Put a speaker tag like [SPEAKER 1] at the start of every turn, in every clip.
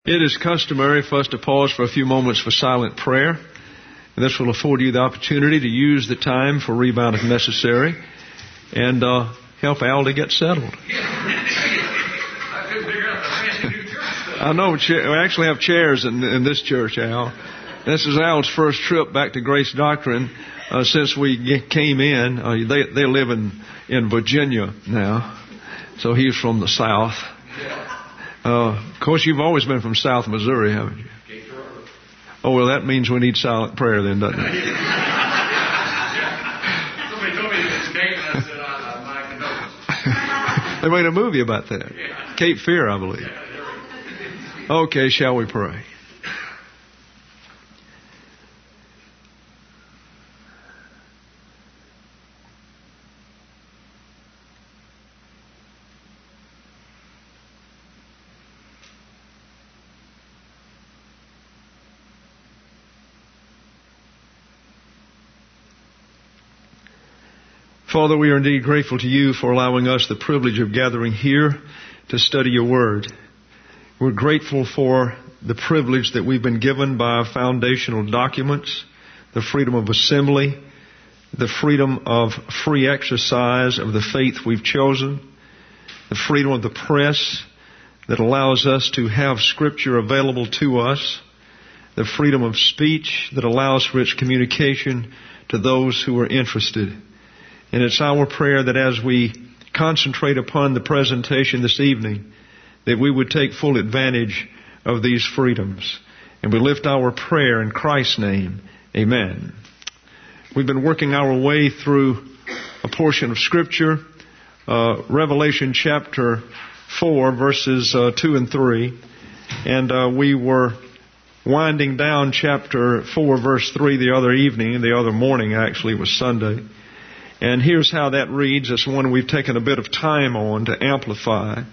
[SPEAKER 1] It is customary for us to pause for a few moments for silent prayer. And this will afford you the opportunity to use the time for rebound if necessary and help Al to get settled. I know we actually have chairs in this church, Al. This is Al's first trip back to Grace Doctrine since we came in. They live in Virginia now, so he's from the South. Of course, you've always been from South Missouri, haven't you? Oh, well, that means we need silent prayer then, doesn't it?
[SPEAKER 2] Somebody told me it's Cape, and I said, my condolences.
[SPEAKER 1] They made a movie about that. Cape Fear, I believe. Okay, shall we pray? Father, we are indeed grateful to you for allowing us the privilege of gathering here to study your word. We're grateful for the privilege that we've been given by our foundational documents, the freedom of assembly, the freedom of free exercise of the faith we've chosen, the freedom of the press that allows us to have Scripture available to us, the freedom of speech that allows for its communication to those who are interested. And it's our prayer that as we concentrate upon the presentation this evening, that we would take full advantage of these freedoms. And we lift our prayer in Christ's name. Amen. We've been working our way through a portion of Scripture, Revelation chapter 4, verses 2 and 3. And we were winding down chapter 4, verse 3 the other morning, actually, it was Sunday. And here's how that reads. It's one we've taken a bit of time on to amplify.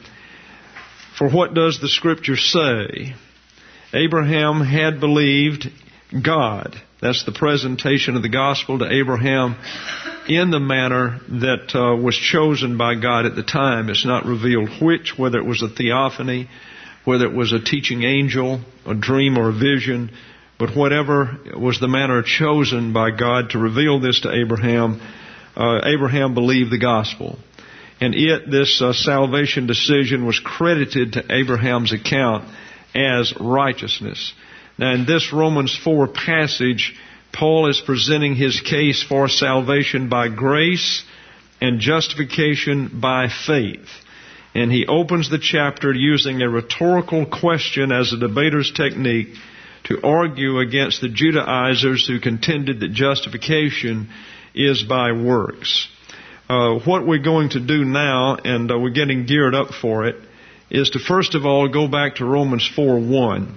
[SPEAKER 1] For what does the Scripture say? Abraham had believed God. That's the presentation of the gospel to Abraham in the manner that was chosen by God at the time. It's not revealed which, whether it was a theophany, whether it was a teaching angel, a dream or a vision, but whatever was the manner chosen by God to reveal this to Abraham, Abraham believed the gospel. And this salvation decision was credited to Abraham's account as righteousness. Now in this Romans 4 passage, Paul is presenting his case for salvation by grace and justification by faith. And he opens the chapter using a rhetorical question as a debater's technique to argue against the Judaizers who contended that justification is by works. What we're going to do now, and we're getting geared up for it, is to first of all go back to Romans 4:1.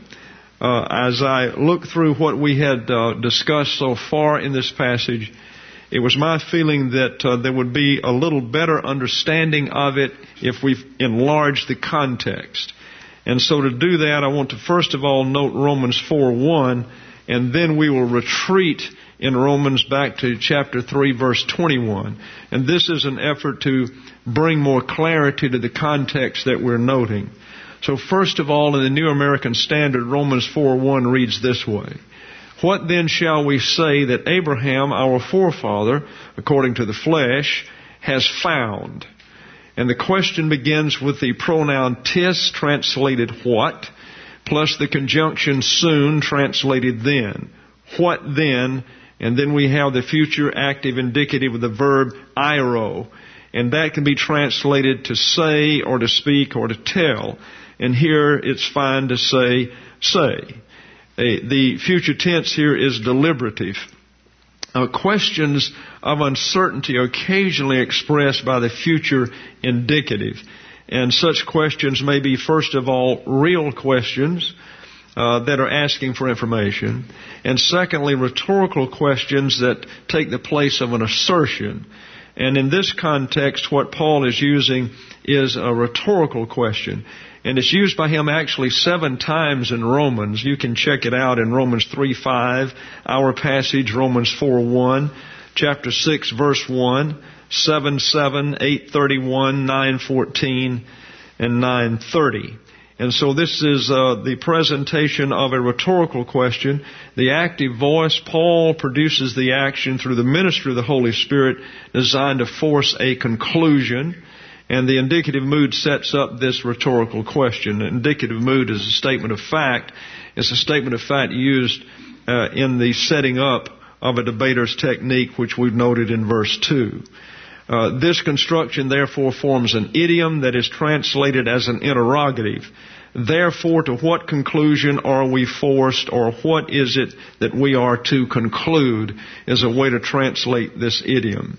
[SPEAKER 1] As I look through what we had discussed so far in this passage, it was my feeling that there would be a little better understanding of it if we enlarged the context. And so to do that, I want to first of all note Romans 4:1, and then we will retreat in Romans back to chapter 3, verse 21. And this is an effort to bring more clarity to the context that we're noting. So first of all, in the New American Standard, Romans 4:1 reads this way. What then shall we say that Abraham, our forefather, according to the flesh, has found? And the question begins with the pronoun tis, translated what, plus the conjunction soon, translated then. What then? And then we have the future active indicative of the verb airo. And that can be translated to say or to speak or to tell. And here it's fine to say. The future tense here is deliberative. Questions of uncertainty are occasionally expressed by the future indicative. And such questions may be, first of all, real questions that are asking for information. And secondly, rhetorical questions that take the place of an assertion. And in this context, what Paul is using is a rhetorical question. And it's used by him actually 7 times in Romans. You can check it out in Romans 3:5, our passage, Romans 4:1, chapter 6, verse 1, 7:7, 8:31, 9:14, and 9:30. And so this is the presentation of a rhetorical question. The active voice, Paul produces the action through the ministry of the Holy Spirit designed to force a conclusion. And the indicative mood sets up this rhetorical question. The indicative mood is a statement of fact. It's a statement of fact used in the setting up of a debater's technique, which we've noted in verse 2. This construction therefore forms an idiom that is translated as an interrogative. Therefore, to what conclusion are we forced, or what is it that we are to conclude, is a way to translate this idiom.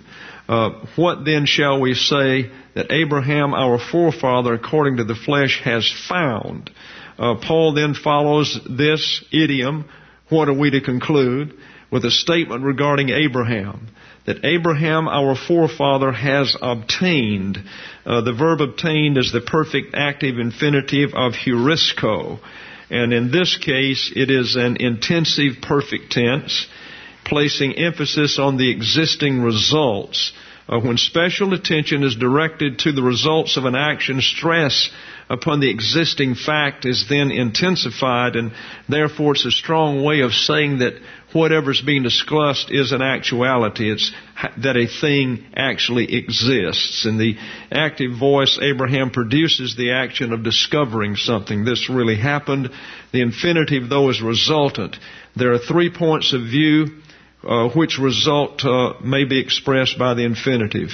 [SPEAKER 1] What then shall we say that Abraham, our forefather, according to the flesh, has found? Paul then follows this idiom, what are we to conclude, with a statement regarding Abraham, that Abraham, our forefather, has obtained. The verb obtained is the perfect active infinitive of heurisko. And in this case, it is an intensive perfect tense, placing emphasis on the existing results. When special attention is directed to the results of an action, stress upon the existing fact is then intensified, and therefore it's a strong way of saying that whatever's being discussed is an actuality. It's that a thing actually exists. In the active voice, Abraham produces the action of discovering something. This really happened. The infinitive, though, is resultant. There are 3 points of view which result may be expressed by the infinitive.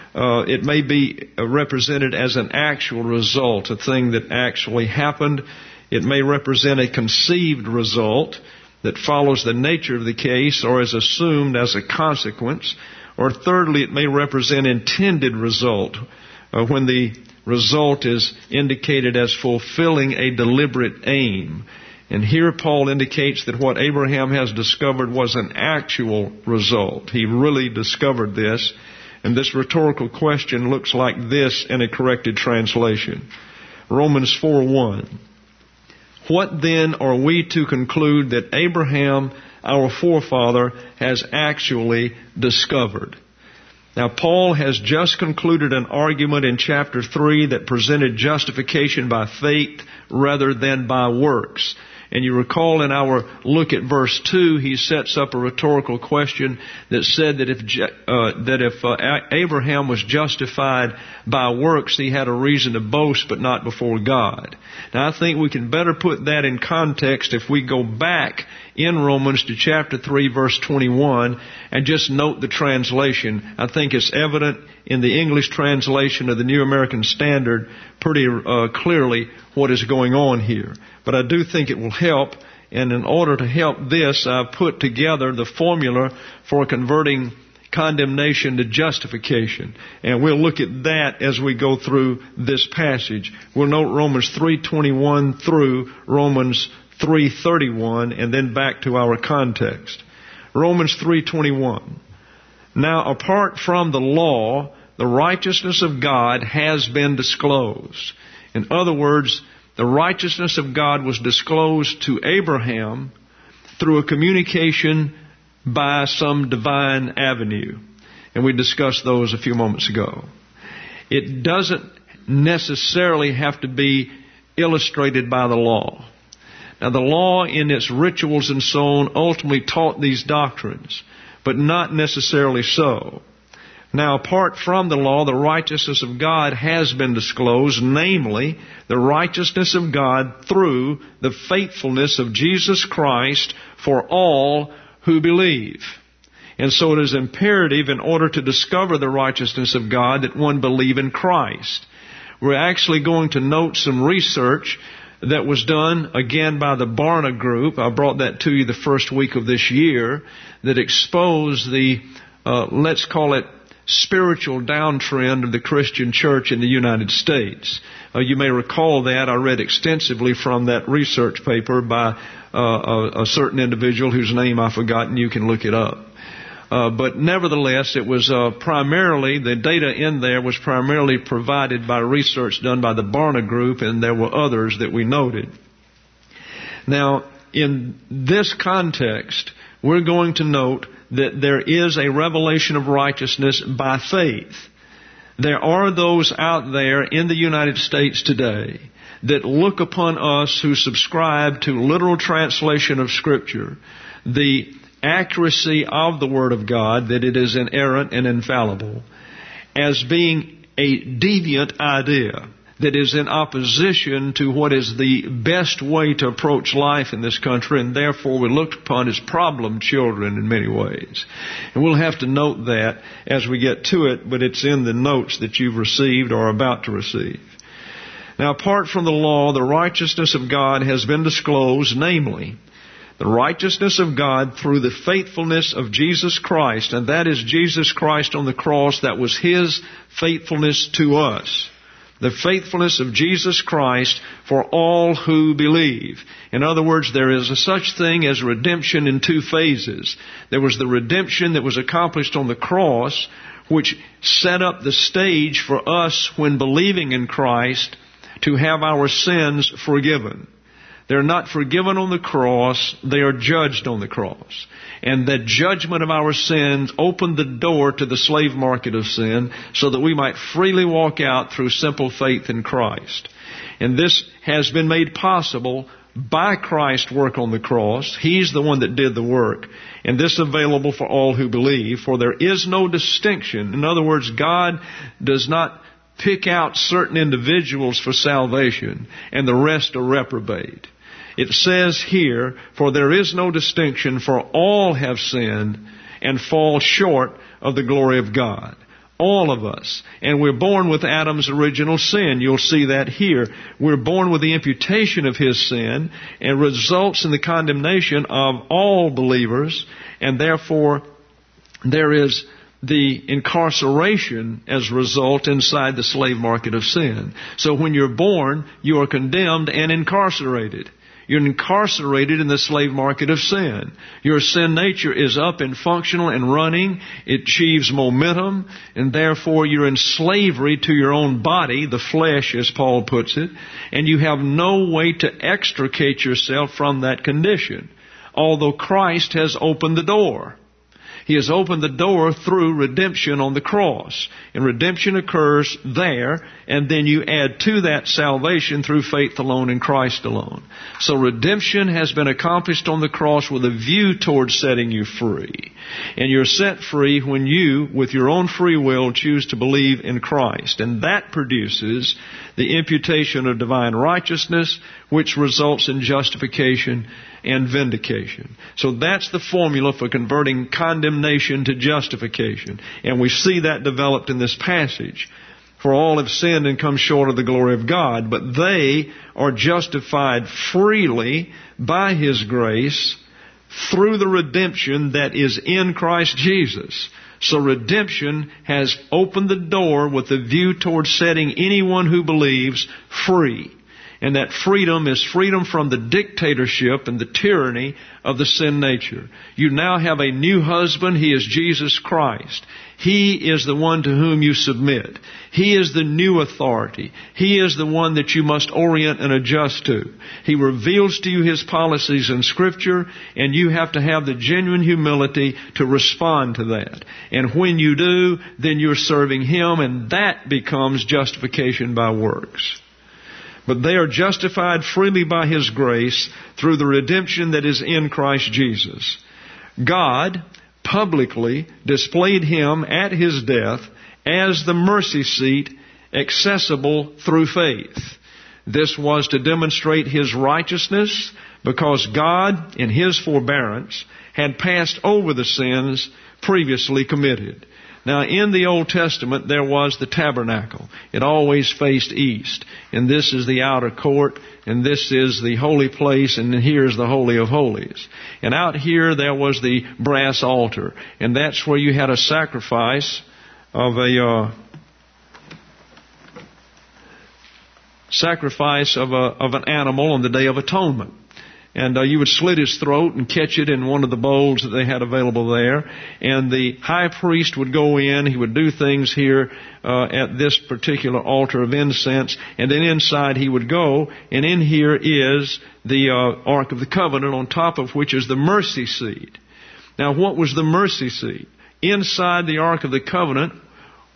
[SPEAKER 1] It may be represented as an actual result, a thing that actually happened. It may represent a conceived result that follows the nature of the case or is assumed as a consequence. Or thirdly, it may represent intended result when the result is indicated as fulfilling a deliberate aim. And here Paul indicates that what Abraham has discovered was an actual result. He really discovered this. And this rhetorical question looks like this in a corrected translation. Romans 4:1. What then are we to conclude that Abraham, our forefather, has actually discovered? Now, Paul has just concluded an argument in chapter 3 that presented justification by faith rather than by works. And you recall in our look at verse 2, he sets up a rhetorical question that said that if Abraham was justified by works, he had a reason to boast, but not before God. Now, I think we can better put that in context if we go back in Romans to chapter 3, verse 21, and just note the translation. I think it's evident in the English translation of the New American Standard pretty clearly what is going on here. But I do think it will help, and in order to help this, I've put together the formula for converting condemnation to justification. And we'll look at that as we go through this passage. We'll note Romans 3:21 through Romans 3:31, and then back to our context. Romans 3:21. Now, apart from the law, the righteousness of God has been disclosed. In other words, the righteousness of God was disclosed to Abraham through a communication by some divine avenue. And we discussed those a few moments ago. It doesn't necessarily have to be illustrated by the law. Now, the law in its rituals and so on ultimately taught these doctrines, but not necessarily so. Now, apart from the law, the righteousness of God has been disclosed, namely, the righteousness of God through the faithfulness of Jesus Christ for all who believe. And so it is imperative in order to discover the righteousness of God that one believe in Christ. We're actually going to note some research that was done, again, by the Barna Group. I brought that to you the first week of this year, that exposed the, let's call it, spiritual downtrend of the Christian church in the United States. You may recall that I read extensively from that research paper by a certain individual whose name I've forgotten. You can look it up. But nevertheless, it was primarily, the data in there was primarily provided by research done by the Barna Group, and there were others that we noted. Now, in this context, we're going to note that there is a revelation of righteousness by faith. There are those out there in the United States today that look upon us who subscribe to literal translation of Scripture, the accuracy of the Word of God, that it is inerrant and infallible, as being a deviant idea that is in opposition to what is the best way to approach life in this country, and therefore we're looked upon as problem children in many ways. And we'll have to note that as we get to it, but it's in the notes that you've received or are about to receive. Now, apart from the law, the righteousness of God has been disclosed, namely, the righteousness of God through the faithfulness of Jesus Christ, and that is Jesus Christ on the cross. That was His faithfulness to us. The faithfulness of Jesus Christ for all who believe. In other words, there is a such thing as redemption in two phases. There was the redemption that was accomplished on the cross, which set up the stage for us when believing in Christ to have our sins forgiven. They're not forgiven on the cross, they are judged on the cross. And that judgment of our sins opened the door to the slave market of sin so that we might freely walk out through simple faith in Christ. And this has been made possible by Christ's work on the cross. He's the one that did the work. And this is available for all who believe, for there is no distinction. In other words, God does not pick out certain individuals for salvation and the rest are reprobate. It says here, for there is no distinction, for all have sinned and fall short of the glory of God. All of us. And we're born with Adam's original sin. You'll see that here. We're born with the imputation of his sin and results in the condemnation of all believers. And therefore, there is the incarceration as a result inside the slave market of sin. So when you're born, you are condemned and incarcerated. You're incarcerated in the slave market of sin. Your sin nature is up and functional and running. It achieves momentum, and therefore you're in slavery to your own body, the flesh, as Paul puts it, and you have no way to extricate yourself from that condition, although Christ has opened the door. He has opened the door through redemption on the cross. And redemption occurs there, and then you add to that salvation through faith alone in Christ alone. So redemption has been accomplished on the cross with a view towards setting you free. And you're set free when you, with your own free will, choose to believe in Christ. And that produces the imputation of divine righteousness, which results in justification and vindication. So that's the formula for converting condemnation to justification. And we see that developed in this passage. For all have sinned and come short of the glory of God, but they are justified freely by His grace through the redemption that is in Christ Jesus. So redemption has opened the door with a view towards setting anyone who believes free. And that freedom is freedom from the dictatorship and the tyranny of the sin nature. You now have a new husband. He is Jesus Christ. He is the one to whom you submit. He is the new authority. He is the one that you must orient and adjust to. He reveals to you His policies in Scripture, and you have to have the genuine humility to respond to that. And when you do, then you're serving Him, and that becomes justification by works. But they are justified freely by His grace through the redemption that is in Christ Jesus. God publicly displayed Him at His death as the mercy seat accessible through faith. This was to demonstrate His righteousness because God, in His forbearance, had passed over the sins previously committed. Now, in the Old Testament, there was the tabernacle. It always faced east. And this is the outer court, and this is the holy place, and here's the Holy of Holies. And out here, there was the brass altar. And that's where you had a sacrifice of an animal on the Day of Atonement. And you would slit his throat and catch it in one of the bowls that they had available there. And the high priest would go in. He would do things here at this particular altar of incense. And then inside he would go. And in here is the Ark of the Covenant, on top of which is the mercy seat. Now, what was the mercy seat? Inside the Ark of the Covenant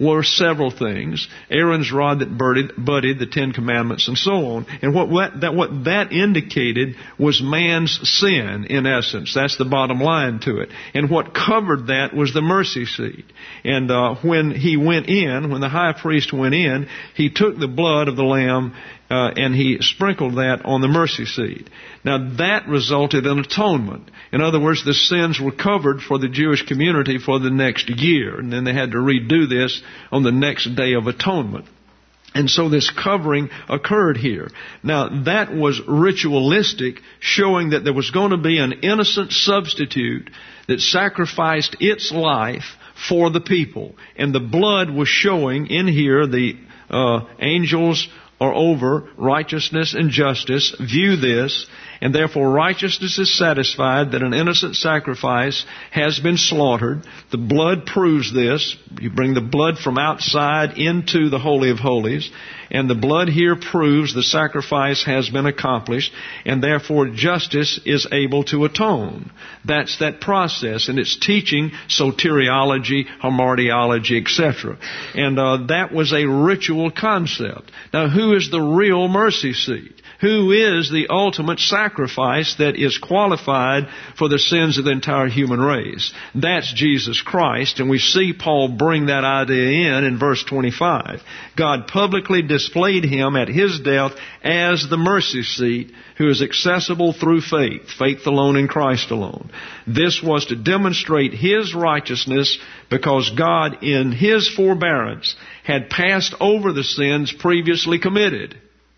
[SPEAKER 1] were several things. Aaron's rod that budded, the Ten Commandments, and so on. And what that indicated was man's sin, in essence. That's the bottom line to it. And what covered that was the mercy seat. And when the high priest went in, he took the blood of the lamb and he sprinkled that on the mercy seat. Now that resulted in atonement. In other words, the sins were covered for the Jewish community for the next year. And then they had to redo this on the next day of atonement. And so this covering occurred here. Now that was ritualistic, showing that there was going to be an innocent substitute that sacrificed its life for the people. And the blood was showing in here, the angels are over righteousness and justice. View this, and therefore righteousness is satisfied that an innocent sacrifice has been slaughtered. The blood proves this. You bring the blood from outside into the Holy of Holies, and the blood here proves the sacrifice has been accomplished, and therefore justice is able to atone. That's that process, and it's teaching soteriology, hamartiology, etc. And that was a ritual concept. Now, who is the real mercy seat? Who is the ultimate sacrifice that is qualified for the sins of the entire human race? That's Jesus Christ, and we see Paul bring that idea in verse 25. God publicly displayed Him at His death as the mercy seat, who is accessible through faith, faith alone in Christ alone. This was to demonstrate His righteousness because God, in His forbearance, had passed over the sins previously committed.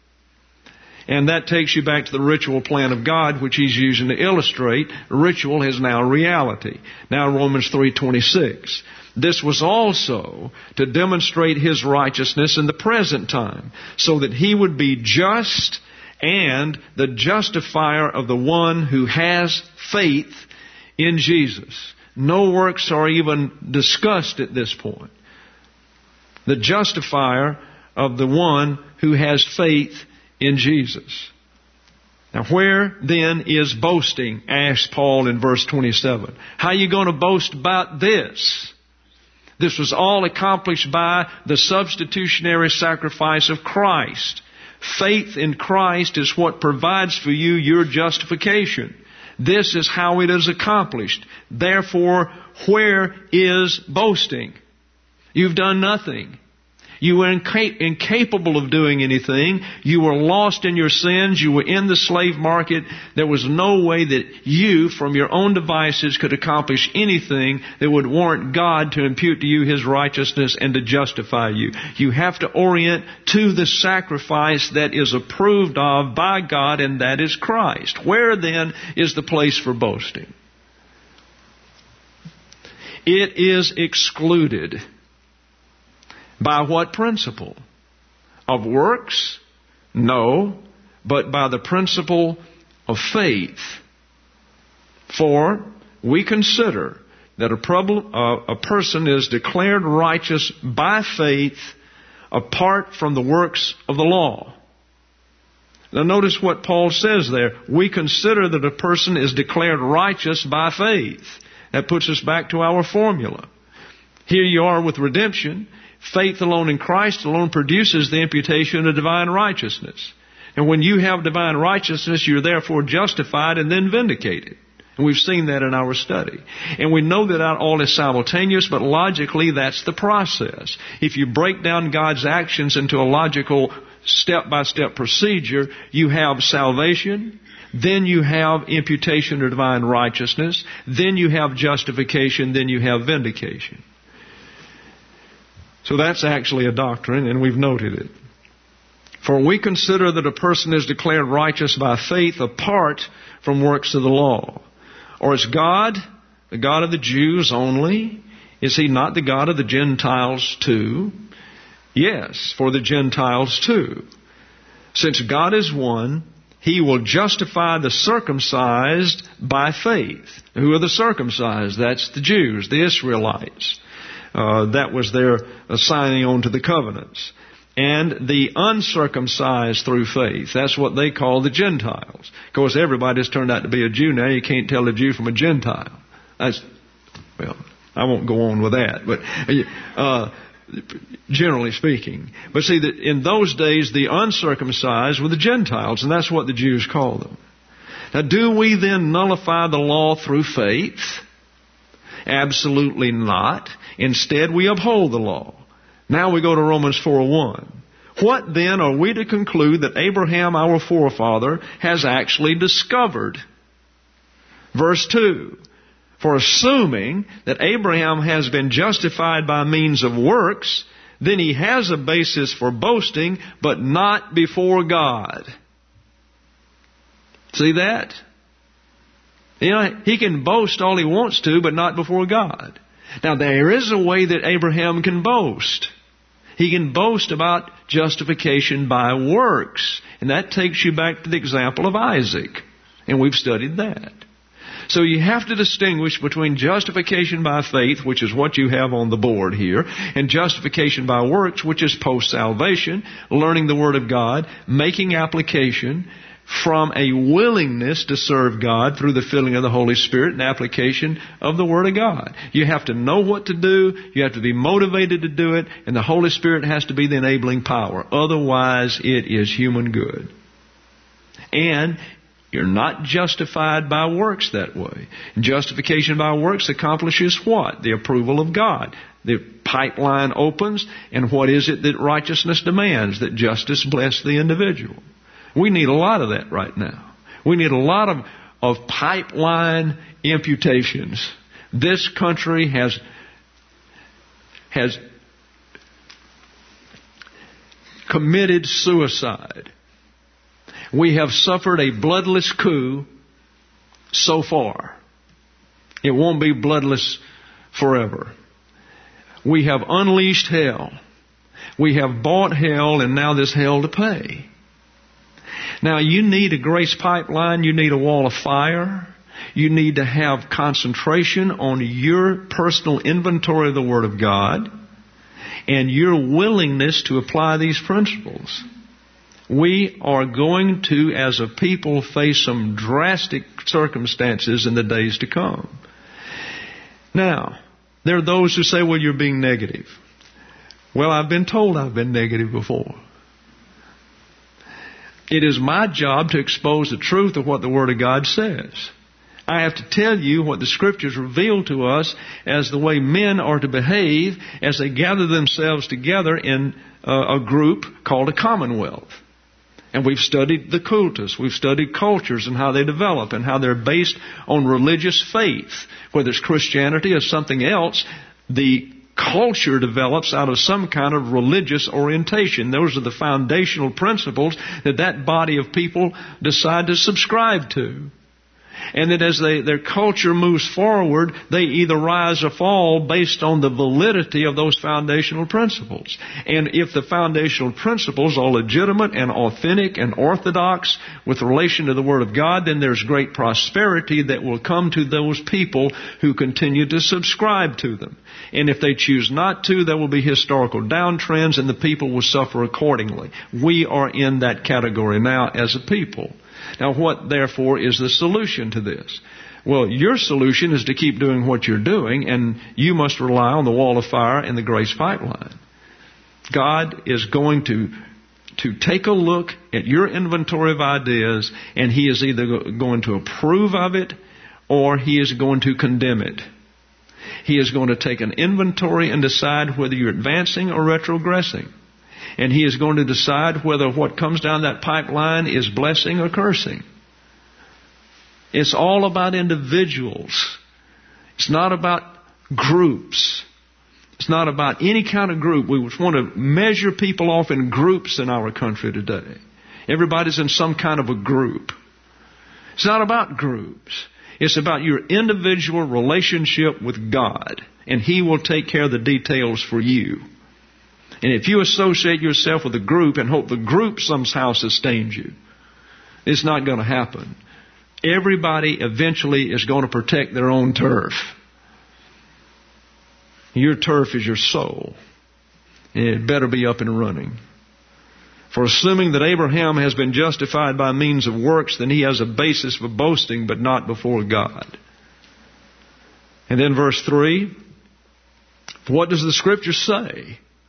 [SPEAKER 1] And that takes you back to the ritual plan of God, which He's using to illustrate. Ritual is now reality. Now Romans 3:26. This was also to demonstrate His righteousness in the present time, so that He would be just and the justifier of the one who has faith in Jesus. No works are even discussed at this point. The justifier of the one who has faith in Jesus. Now where then is boasting? Asked Paul in verse 27. How are you going to boast about this? This was all accomplished by the substitutionary sacrifice of Christ. Faith in Christ is what provides for you your justification. This is how it is accomplished. Therefore, where is boasting? You've done nothing. You were incapable of doing anything. You were lost in your sins. You were in the slave market. There was no way that you, from your own devices, could accomplish anything that would warrant God to impute to you His righteousness and to justify you. You have to orient to the sacrifice that is approved of by God, and that is Christ. Where then is the place for boasting? It is excluded. By what principle? Of works? No, but by the principle of faith. For we consider that a person is declared righteous by faith apart from the works of the law. Now notice what Paul says there. We consider that a person is declared righteous by faith. That puts us back to our formula. Here you are with redemption. Faith alone in Christ alone produces the imputation of divine righteousness. And when you have divine righteousness, you're therefore justified and then vindicated. And we've seen that in our study. And we know that not all is simultaneous, but logically that's the process. If you break down God's actions into a logical step-by-step procedure, you have salvation, then you have imputation of divine righteousness, then you have justification, then you have vindication. So that's actually a doctrine, and we've noted it. For we consider that a person is declared righteous by faith apart from works of the law. Or is God the God of the Jews only? Is He not the God of the Gentiles too? Yes, for the Gentiles too. Since God is one, He will justify the circumcised by faith. Who are the circumcised? That's the Jews, the Israelites. That was their signing on to the covenants. And the uncircumcised through faith. That's what they call the Gentiles. Of course, everybody's turned out to be a Jew now. You can't tell a Jew from a Gentile. I won't go on with that. But generally speaking. But see, that in those days, the uncircumcised were the Gentiles, and that's what the Jews called them. Now, do we then nullify the law through faith? Absolutely not. Instead, we uphold the law. Now we go to Romans 4:1. What then are we to conclude that Abraham, our forefather, has actually discovered? Verse 2. For assuming that Abraham has been justified by means of works, then he has a basis for boasting, but not before God. See that? You know, he can boast all he wants to, but not before God. Now, there is a way that Abraham can boast. He can boast about justification by works. And that takes you back to the example of Isaac. And we've studied that. So you have to distinguish between justification by faith, which is what you have on the board here, and justification by works, which is post-salvation, learning the Word of God, making application from a willingness to serve God through the filling of the Holy Spirit and application of the Word of God. You have to know what to do, you have to be motivated to do it, and the Holy Spirit has to be the enabling power. Otherwise, it is human good. And you're not justified by works that way. Justification by works accomplishes what? The approval of God. The pipeline opens, and what is it that righteousness demands? That justice bless the individual. We need a lot of that right now. We need a lot of pipeline imputations. This country has committed suicide. We have suffered a bloodless coup so far. It won't be bloodless forever. We have unleashed hell. We have bought hell, and now there's hell to pay. Now, you need a grace pipeline. You need a wall of fire. You need to have concentration on your personal inventory of the Word of God and your willingness to apply these principles. We are going to, as a people, face some drastic circumstances in the days to come. Now, there are those who say, well, you're being negative. Well, I've been told I've been negative before. It is my job to expose the truth of what the Word of God says. I have to tell you what the Scriptures reveal to us as the way men are to behave as they gather themselves together in a group called a commonwealth. And we've studied the cultus. We've studied cultures and how they develop and how they're based on religious faith. Whether it's Christianity or something else, the culture develops out of some kind of religious orientation. Those are the foundational principles that body of people decide to subscribe to. And that as their culture moves forward, they either rise or fall based on the validity of those foundational principles. And if the foundational principles are legitimate and authentic and orthodox with relation to the Word of God, then there's great prosperity that will come to those people who continue to subscribe to them. And if they choose not to, there will be historical downtrends and the people will suffer accordingly. We are in that category now as a people. Now, what, therefore, is the solution to this? Well, your solution is to keep doing what you're doing, and you must rely on the wall of fire and the grace pipeline. God is going to take a look at your inventory of ideas, and He is either going to approve of it or He is going to condemn it. He is going to take an inventory and decide whether you're advancing or retrogressing. And He is going to decide whether what comes down that pipeline is blessing or cursing. It's all about individuals. It's not about groups. It's not about any kind of group. We want to measure people off in groups in our country today. Everybody's in some kind of a group. It's not about groups. It's about your individual relationship with God. And He will take care of the details for you. And if you associate yourself with a group and hope the group somehow sustains you, it's not going to happen. Everybody eventually is going to protect their own turf. Your turf is your soul. And it better be up and running. For assuming that Abraham has been justified by means of works, then he has a basis for boasting, but not before God. And then verse 3, what does the Scripture say?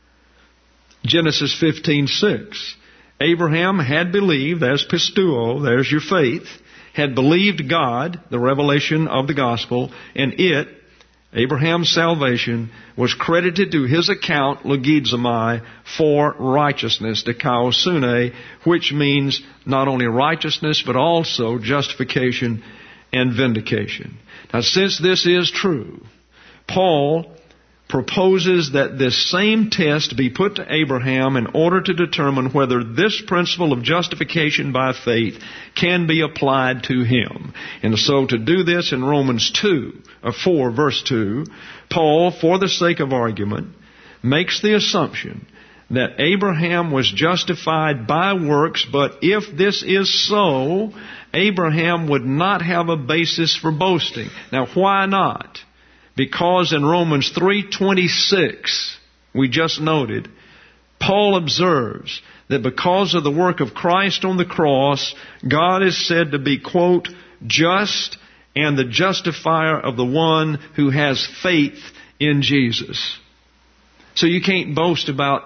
[SPEAKER 1] Genesis 15:6. Abraham had believed, there's pisteuo, there's your faith, had believed God, the revelation of the gospel, and it, Abraham's salvation, was credited to his account, logizomai, for righteousness, dikaosune, which means not only righteousness, but also justification and vindication. Now, since this is true, Paul proposes that this same test be put to Abraham in order to determine whether this principle of justification by faith can be applied to him. And so to do this in Romans 4, verse 2, Paul, for the sake of argument, makes the assumption that Abraham was justified by works, but if this is so, Abraham would not have a basis for boasting. Now, why not? Because in Romans 3:26, we just noted, Paul observes that because of the work of Christ on the cross, God is said to be, quote, just and the justifier of the one who has faith in Jesus. So you can't boast about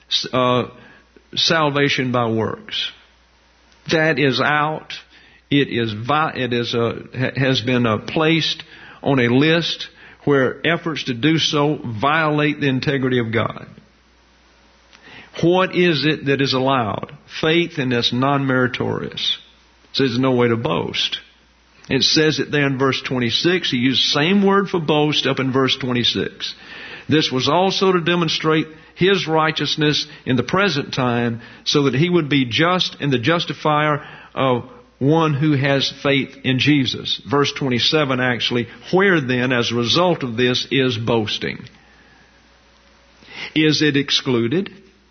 [SPEAKER 1] salvation by works. That is out. Has been placed on a list where efforts to do so violate the integrity of God. What is it that is allowed? Faith, and that's non-meritorious. It says there's no way to boast. It says it there in verse 26. He used the same word for boast up in verse 26. This was also to demonstrate his righteousness in the present time, so that he would be just and the justifier of one who has faith in Jesus. Verse 27 actually, where then, as a result of this, is boasting? Is it excluded?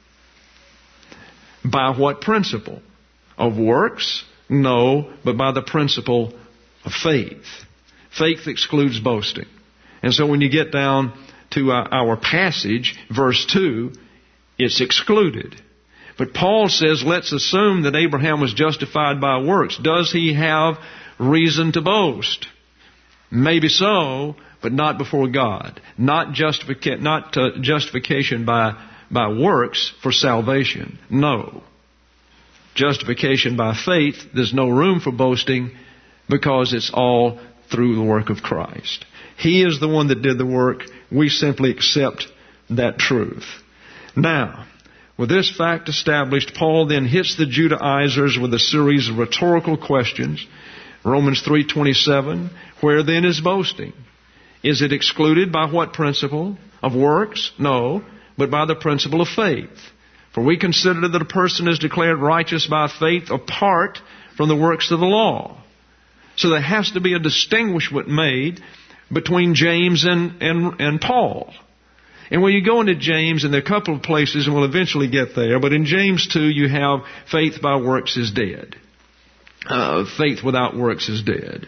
[SPEAKER 1] By what principle? Of works? No, but by the principle of faith. Faith excludes boasting. And so when you get down to our passage, verse 2, it's excluded. But Paul says, let's assume that Abraham was justified by works. Does he have reason to boast? Maybe so, but not before God. Not justification by works for salvation. No. Justification by faith, there's no room for boasting because it's all through the work of Christ. He is the one that did the work. We simply accept that truth. Now, with this fact established, Paul then hits the Judaizers with a series of rhetorical questions. Romans 3:27, where then is boasting? Is it excluded by what principle? Of works? No, but by the principle of faith. For we consider that a person is declared righteous by faith apart from the works of the law. So there has to be a distinguishment made between James and Paul. And when you go into James, and there are a couple of places, and we'll eventually get there, but in James 2 you have faith by works is dead. Faith without works is dead.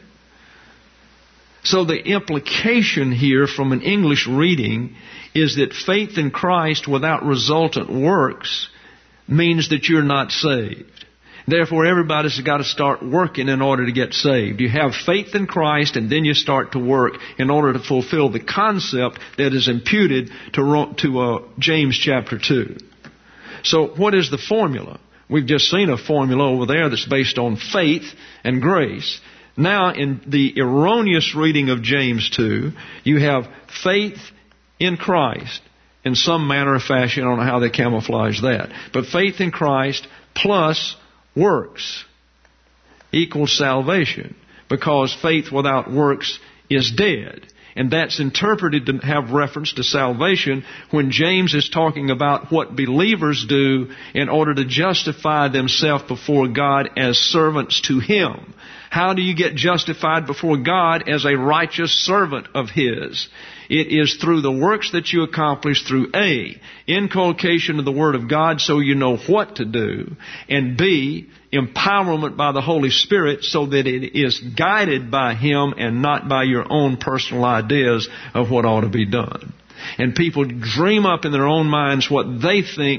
[SPEAKER 1] So the implication here from an English reading is that faith in Christ without resultant works means that you're not saved. Therefore, everybody's got to start working in order to get saved. You have faith in Christ, and then you start to work in order to fulfill the concept that is imputed to James chapter 2. So what is the formula? We've just seen a formula over there that's based on faith and grace. Now, in the erroneous reading of James 2, you have faith in Christ in some manner or fashion. I don't know how they camouflage that. But faith in Christ plus works equals salvation, because faith without works is dead. And that's interpreted to have reference to salvation when James is talking about what believers do in order to justify themselves before God as servants to Him. How do you get justified before God as a righteous servant of His? It is through the works that you accomplish through A, inculcation of the Word of God so you know what to do, and B, empowerment by the Holy Spirit so that it is guided by Him and not by your own personal ideas of what ought to be done. And people dream up in their own minds what they think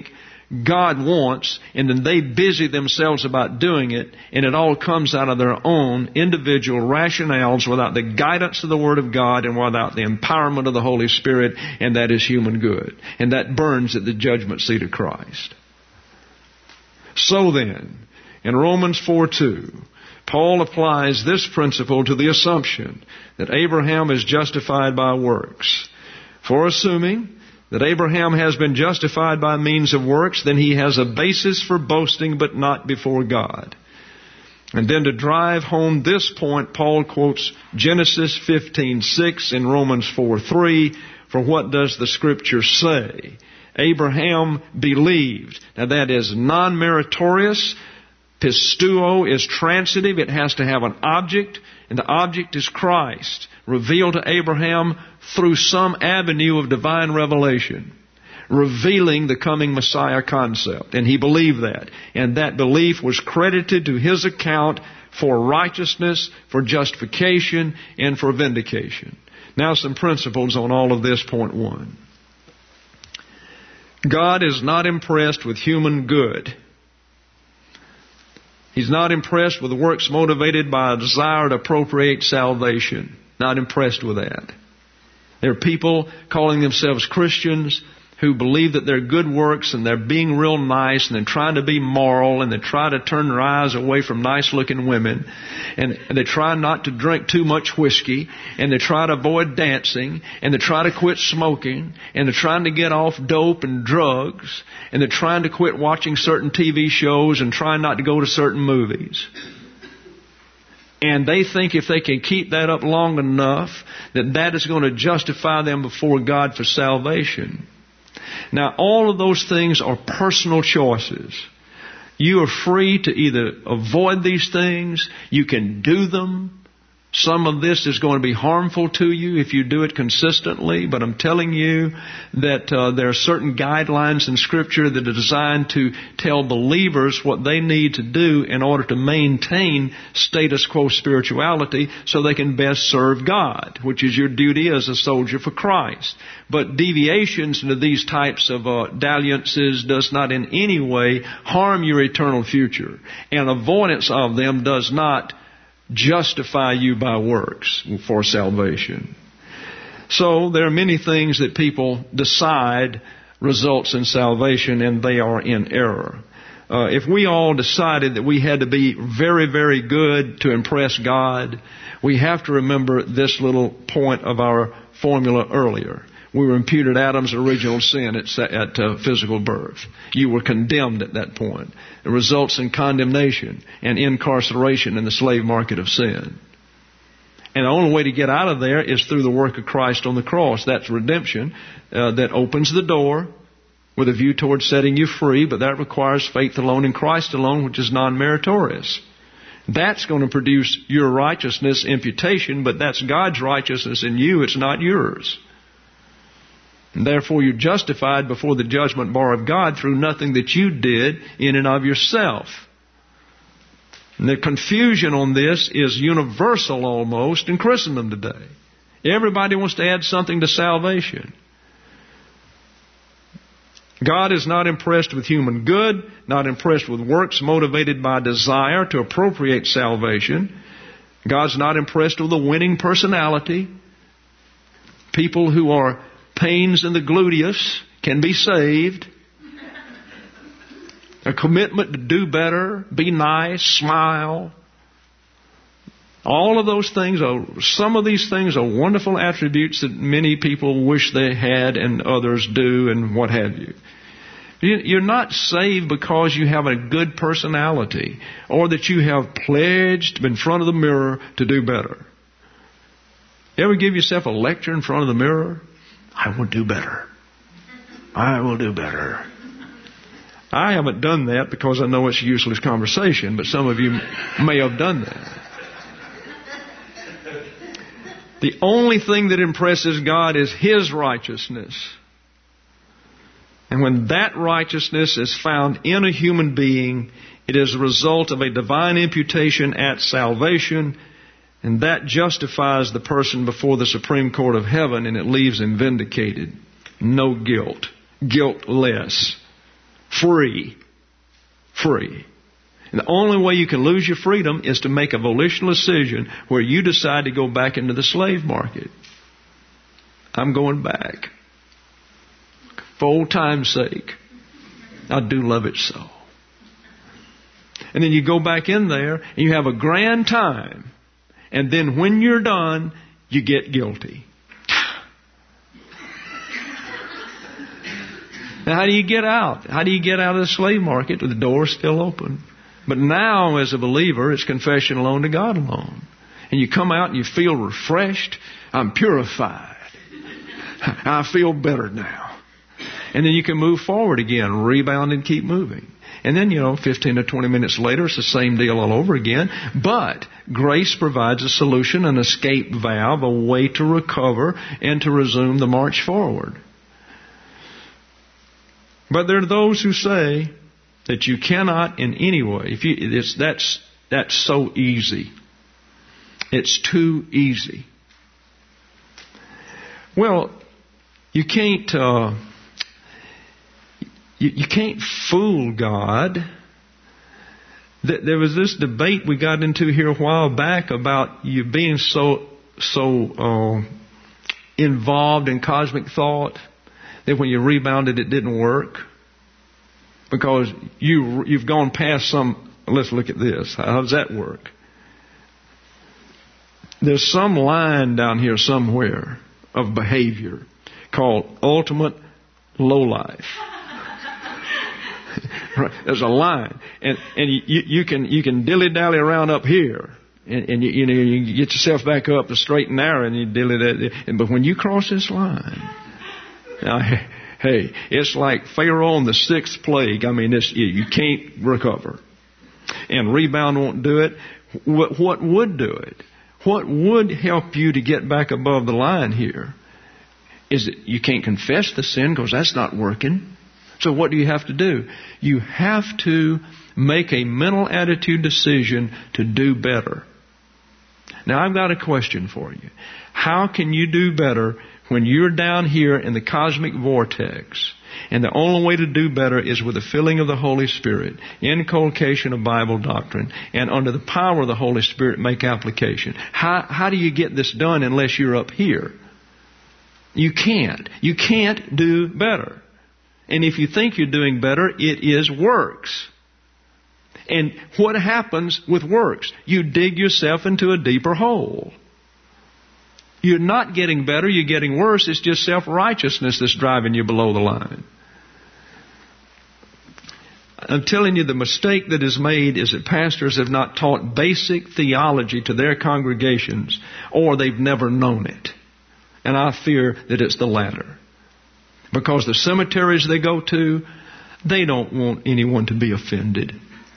[SPEAKER 1] God wants, and then they busy themselves about doing it, and it all comes out of their own individual rationales without the guidance of the Word of God and without the empowerment of the Holy Spirit, and that is human good. And that burns at the judgment seat of Christ. So then, in Romans 4:2, Paul applies this principle to the assumption that Abraham is justified by works. For assuming that Abraham has been justified by means of works, then he has a basis for boasting, but not before God. And then to drive home this point, Paul quotes Genesis 15:6 and Romans 4:3, for what does the Scripture say? Abraham believed. Now that is non-meritorious. Pisteuo is transitive. It has to have an object, and the object is Christ, revealed to Abraham through some avenue of divine revelation, revealing the coming Messiah concept. And he believed that. And that belief was credited to his account for righteousness, for justification, and for vindication. Now some principles on all of this. Point one. God is not impressed with human good. He's not impressed with works motivated by a desire to appropriate salvation. Not impressed with that. There are people calling themselves Christians who believe that they're good works and they're being real nice and they're trying to be moral and they try to turn their eyes away from nice-looking women and they try not to drink too much whiskey and they try to avoid dancing and they try to quit smoking and they're trying to get off dope and drugs and they're trying to quit watching certain TV shows and trying not to go to certain movies. And they think if they can keep that up long enough that is going to justify them before God for salvation. Now, all of those things are personal choices. You are free to either avoid these things, you can do them. Some of this is going to be harmful to you if you do it consistently, but I'm telling you that there are certain guidelines in Scripture that are designed to tell believers what they need to do in order to maintain status quo spirituality so they can best serve God, which is your duty as a soldier for Christ. But deviations into these types of dalliances does not in any way harm your eternal future, and avoidance of them does not justify you by works for salvation. So there are many things that people decide results in salvation, and they are in error. If we all decided that we had to be very, very good to impress God, we have to remember this little point of our formula earlier. We were imputed Adam's original sin at physical birth. You were condemned at that point. It results in condemnation and incarceration in the slave market of sin. And the only way to get out of there is through the work of Christ on the cross. That's redemption that opens the door with a view towards setting you free, but that requires faith alone in Christ alone, which is non-meritorious. That's going to produce your righteousness imputation, but that's God's righteousness in you. It's not yours. And therefore you're justified before the judgment bar of God through nothing that you did in and of yourself. And the confusion on this is universal almost in Christendom today. Everybody wants to add something to salvation. God is not impressed with human good, not impressed with works motivated by desire to appropriate salvation. God's not impressed with a winning personality. People who are pains in the gluteus can be saved. A commitment to do better, be nice, smile. All of those things some of these things are wonderful attributes that many people wish they had and others do and what have you. You're not saved because you have a good personality or that you have pledged in front of the mirror to do better. You ever give yourself a lecture in front of the mirror? I will do better. I will do better. I haven't done that because I know it's a useless conversation, but some of you may have done that. The only thing that impresses God is His righteousness. And when that righteousness is found in a human being, it is a result of a divine imputation at salvation, and that justifies the person before the Supreme Court of Heaven, and it leaves him vindicated. No guilt. Guiltless. Free. Free. And the only way you can lose your freedom is to make a volitional decision where you decide to go back into the slave market. I'm going back. For old time's sake. I do love it so. And then you go back in there and you have a grand time. And then when you're done, you get guilty. Now how do you get out? How do you get out of the slave market with the door still open? But now as a believer, it's confession alone to God alone. And you come out and you feel refreshed. I'm purified. I feel better now. And then you can move forward again, rebound and keep moving. And then, 15 to 20 minutes later, it's the same deal all over again. But grace provides a solution, an escape valve, a way to recover and to resume the march forward. But there are those who say that you cannot in any way. That's so easy. It's too easy. Well, you can't fool God. There was this debate we got into here a while back about you being so involved in cosmic thought that when you rebounded it didn't work. Because you've gone past some. Let's look at this. How does that work? There's some line down here somewhere of behavior called ultimate lowlife. Right. There's a line, and you can dilly-dally around up here, and you get yourself back up to straight and narrow, and you dilly-dally. But when you cross this line, now, hey, it's like Pharaoh on the 6th plague. I mean, you can't recover, and rebound won't do it. What would do it? What would help you to get back above the line here? Is that you can't confess the sin because that's not working. So what do you have to do? You have to make a mental attitude decision to do better. Now I've got a question for you. How can you do better when you're down here in the cosmic vortex? And the only way to do better is with the filling of the Holy Spirit, inculcation of Bible doctrine, and under the power of the Holy Spirit make application. How do you get this done unless you're up here? You can't. You can't do better. And if you think you're doing better, it is works. And what happens with works? You dig yourself into a deeper hole. You're not getting better, you're getting worse. It's just self-righteousness that's driving you below the line. I'm telling you, the mistake that is made is that pastors have not taught basic theology to their congregations, or they've never known it. And I fear that it's the latter. Because the cemeteries they go to, they don't want anyone to be offended.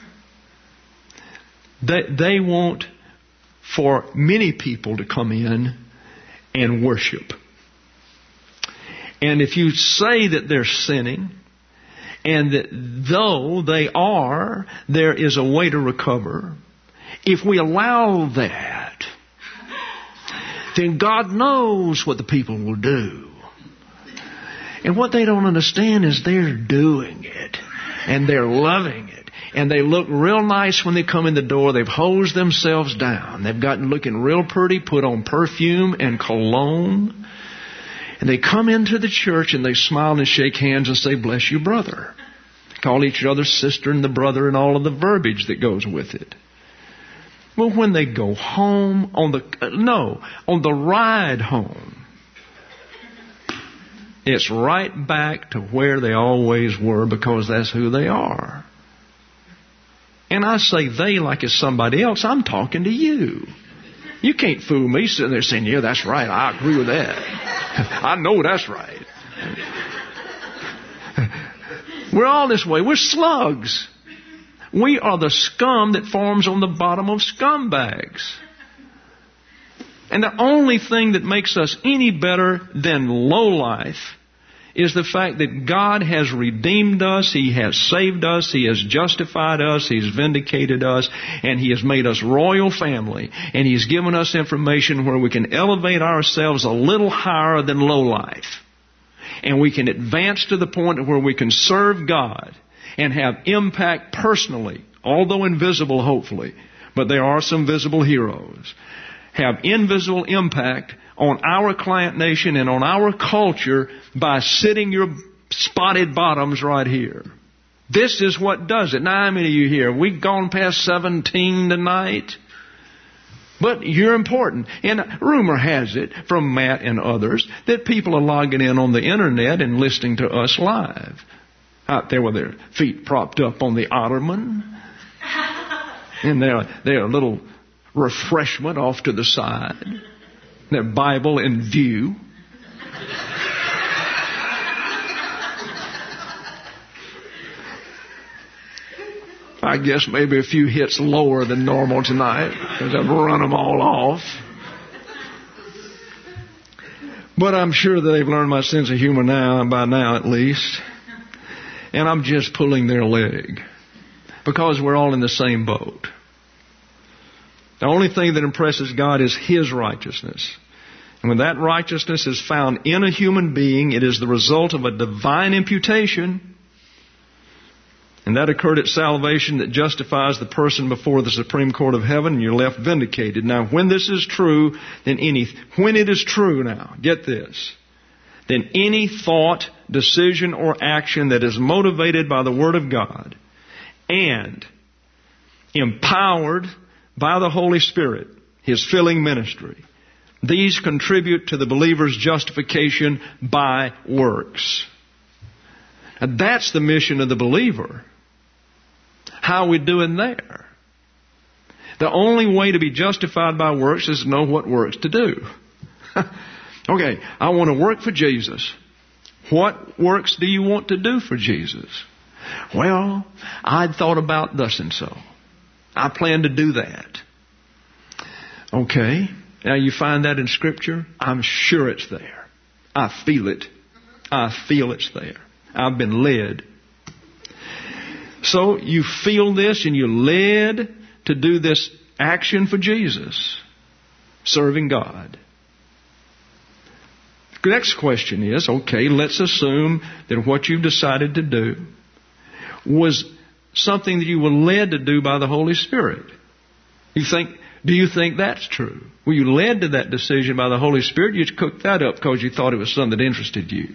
[SPEAKER 1] They want for many people to come in and worship. And if you say that they're sinning, and that though they are, there is a way to recover, if we allow that, then God knows what the people will do. And what they don't understand is they're doing it. And they're loving it. And they look real nice when they come in the door. They've hosed themselves down. They've gotten looking real pretty, put on perfume and cologne. And they come into the church and they smile and shake hands and say, "Bless you, brother." Call each other sister and the brother and all of the verbiage that goes with it. Well, when they go home on the ride home, it's right back to where they always were because that's who they are. And I say they like it's somebody else. I'm talking to you. You can't fool me sitting there saying, "Yeah, that's right. I agree with that. I know that's right." We're all this way. We're slugs. We are the scum that forms on the bottom of scumbags. And the only thing that makes us any better than lowlife is the fact that God has redeemed us, He has saved us, He has justified us, He's vindicated us, and He has made us royal family. And He's given us information where we can elevate ourselves a little higher than lowlife. And we can advance to the point where we can serve God
[SPEAKER 3] and have impact personally, although invisible, hopefully, but there are some visible heroes, have invisible impact on our client nation and on our culture by sitting your spotted bottoms right here. This is what does it. Now, how many of you here? We've gone past 17 tonight. But you're important. And rumor has it from Matt and others that people are logging in on the internet and listening to us live. Out there with their feet propped up on the ottoman. And their little refreshment off to the side. Their Bible in view. I guess maybe a few hits lower than normal tonight because I've run them all off. But I'm sure that they've learned my sense of humor now, by now at least. And I'm just pulling their leg because we're all in the same boat. The only thing that impresses God is His righteousness. And when that righteousness is found in a human being, it is the result of a divine imputation. And that occurred at salvation that justifies the person before the Supreme Court of Heaven, and you're left vindicated. Now, when this is true, when it is true now, get this, then any thought, decision, or action that is motivated by the Word of God and empowered by the Holy Spirit, His filling ministry, these contribute to the believer's justification by works. And that's the mission of the believer. How are we doing there? The only way to be justified by works is to know what works to do. Okay, I want to work for Jesus. What works do you want to do for Jesus? Well, I'd thought about thus and so. I plan to do that. Okay, now you find that in Scripture? I'm sure it's there. I feel it. I feel it's there. I've been led. So you feel this and you're led to do this action for Jesus, serving God. The next question is, okay, let's assume that what you've decided to do was something that you were led to do by the Holy Spirit. Do you think that's true? Were you led to that decision by the Holy Spirit? You just cooked that up because you thought it was something that interested you.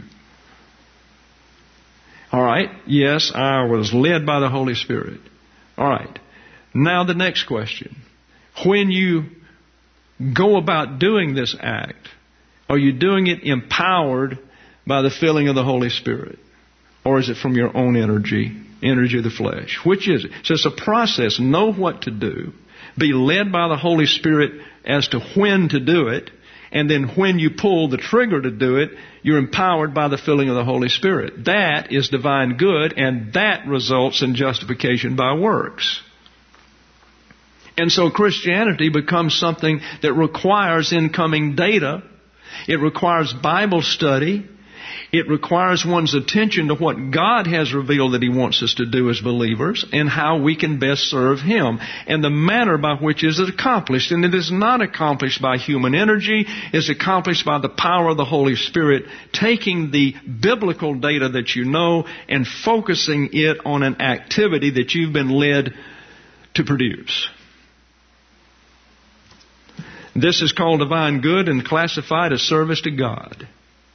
[SPEAKER 3] All right. Yes, I was led by the Holy Spirit. All right. Now the next question. When you go about doing this act, are you doing it empowered by the filling of the Holy Spirit? Or is it from your own energy of the flesh? Which is it? So it's a process. Know what to do. Be led by the Holy Spirit as to when to do it. And then when you pull the trigger to do it, you're empowered by the filling of the Holy Spirit. That is divine good, and that results in justification by works. And so Christianity becomes something that requires incoming data. It requires Bible study. It requires one's attention to what God has revealed that He wants us to do as believers and how we can best serve Him and the manner by which it is accomplished. And it is not accomplished by human energy. It's accomplished by the power of the Holy Spirit, taking the biblical data that you know and focusing it on an activity that you've been led to produce. This is called divine good and classified as service to God.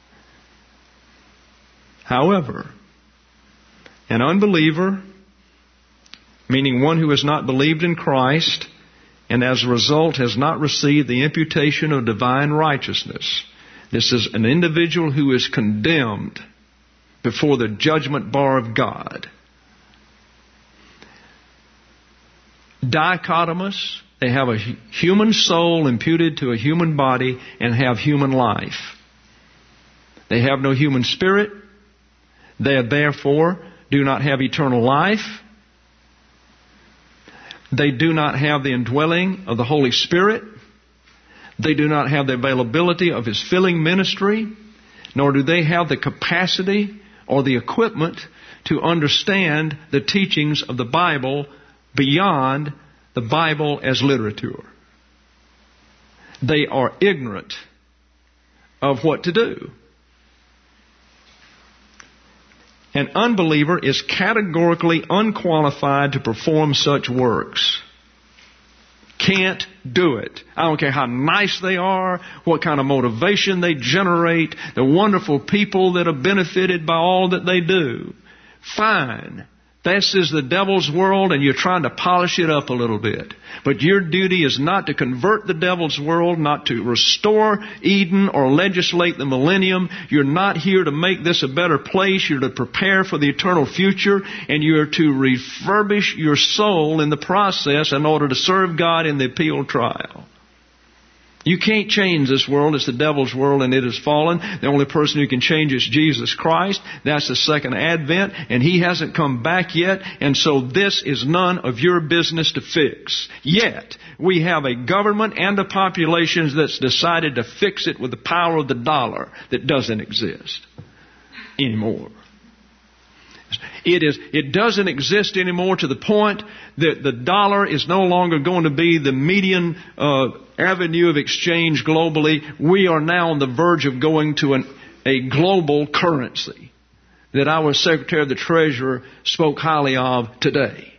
[SPEAKER 3] However, an unbeliever, meaning one who has not believed in Christ and as a result has not received the imputation of divine righteousness, this is an individual who is condemned before the judgment bar of God. Dichotomous, they have a human soul imputed to a human body and have human life. They have no human spirit. They therefore do not have eternal life. They do not have the indwelling of the Holy Spirit. They do not have the availability of His filling ministry, nor do they have the capacity or the equipment to understand the teachings of the Bible beyond the Bible as literature. They are ignorant of what to do. An unbeliever is categorically unqualified to perform such works. Can't do it. I don't care how nice they are, what kind of motivation they generate, the wonderful people that are benefited by all that they do. Fine. This is the devil's world, and you're trying to polish it up a little bit. But your duty is not to convert the devil's world, not to restore Eden or legislate the millennium. You're not here to make this a better place. You're to prepare for the eternal future, and you're to refurbish your soul in the process in order to serve God in the appeal trial. You can't change this world. It's the devil's world, and it has fallen. The only person who can change is Jesus Christ. That's the second advent, and He hasn't come back yet, and so this is none of your business to fix. Yet, we have a government and a population that's decided to fix it with the power of the dollar that doesn't exist anymore. It doesn't exist anymore to the point that the dollar is no longer going to be the median avenue of exchange globally. We are now on the verge of going to a global currency that our Secretary of the Treasury spoke highly of today.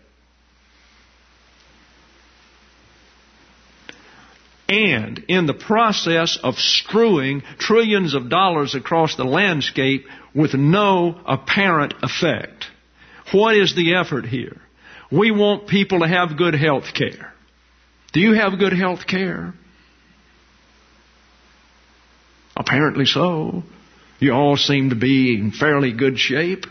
[SPEAKER 3] And in the process of screwing trillions of dollars across the landscape with no apparent effect. What is the effort here? We want people to have good health care. Do you have good health care? Apparently so. You all seem to be in fairly good shape.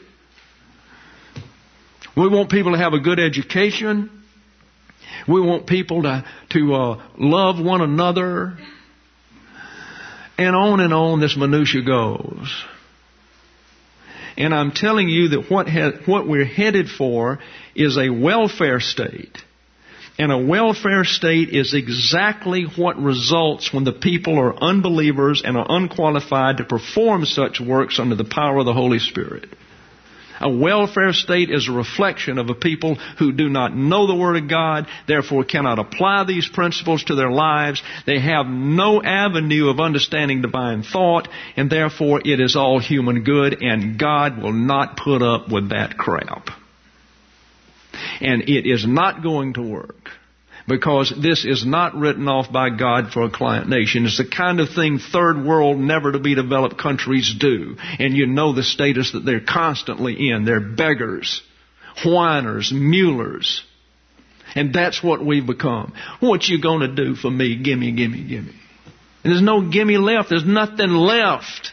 [SPEAKER 3] We want people to have a good education. We want people to love one another. And on this minutia goes. And I'm telling you that what we're headed for is a welfare state. And a welfare state is exactly what results when the people are unbelievers and are unqualified to perform such works under the power of the Holy Spirit. A welfare state is a reflection of a people who do not know the Word of God, therefore cannot apply these principles to their lives. They have no avenue of understanding divine thought, and therefore it is all human good, and God will not put up with that crap. And it is not going to work. Because this is not written off by God for a client nation. It's the kind of thing third world, never to be developed countries do. And you know the status that they're constantly in. They're beggars, whiners, mulers. And that's what we've become. What you going to do for me? Gimme, gimme, gimme. And there's no gimme left. There's nothing left.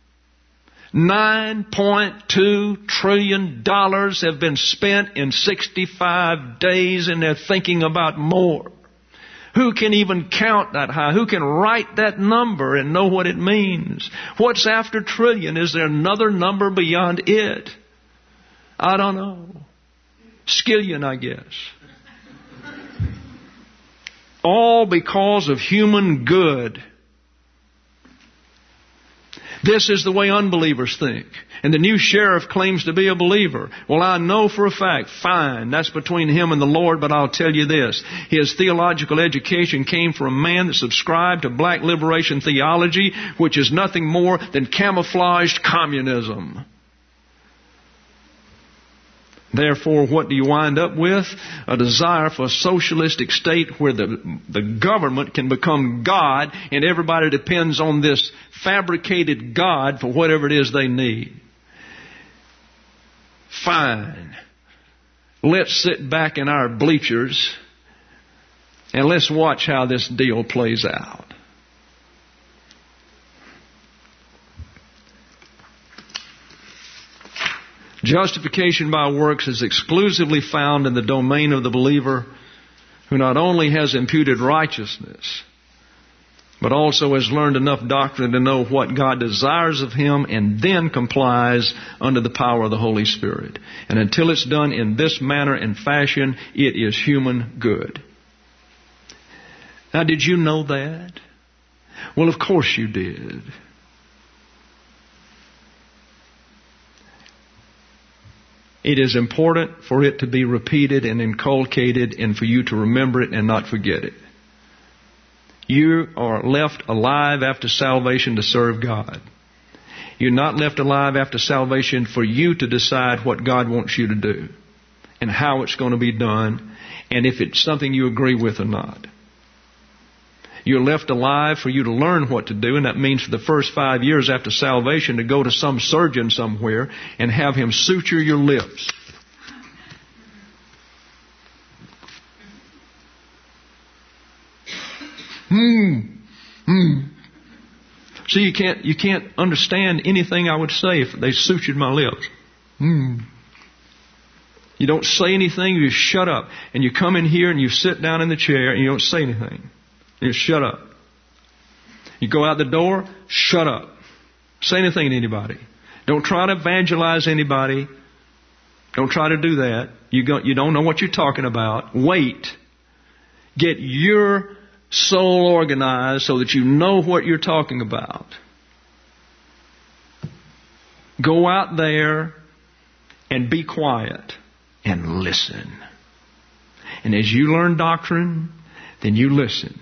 [SPEAKER 3] $9.2 trillion have been spent in 65 days, and they're thinking about more. Who can even count that high? Who can write that number and know what it means? What's after trillion? Is there another number beyond it? I don't know. Skillion, I guess. All because of human good. This is the way unbelievers think. And the new sheriff claims to be a believer. Well, I know for a fact, fine, that's between him and the Lord, but I'll tell you this. His theological education came from a man that subscribed to black liberation theology, which is nothing more than camouflaged communism. Therefore, what do you wind up with? A desire for a socialistic state where the government can become God and everybody depends on this fabricated God for whatever it is they need. Fine. Let's sit back in our bleachers and let's watch how this deal plays out. Justification by works is exclusively found in the domain of the believer who not only has imputed righteousness, but also has learned enough doctrine to know what God desires of him and then complies under the power of the Holy Spirit. And until it's done in this manner and fashion, it is human good. Now, did you know that? Well, of course you did. It is important for it to be repeated and inculcated and for you to remember it and not forget it. You are left alive after salvation to serve God. You're not left alive after salvation for you to decide what God wants you to do and how it's going to be done and if it's something you agree with or not. You're left alive for you to learn what to do, and that means for the first 5 years after salvation to go to some surgeon somewhere and have him suture your lips. See, you can't understand anything I would say if they sutured my lips. You don't say anything, you just shut up. And you come in here and you sit down in the chair and you don't say anything. You just shut up. You go out the door, shut up. Say anything to anybody. Don't try to evangelize anybody. Don't try to do that. You don't know what you're talking about. Wait. Get your soul organized so that you know what you're talking about. Go out there and be quiet and listen. And as you learn doctrine, then you listen.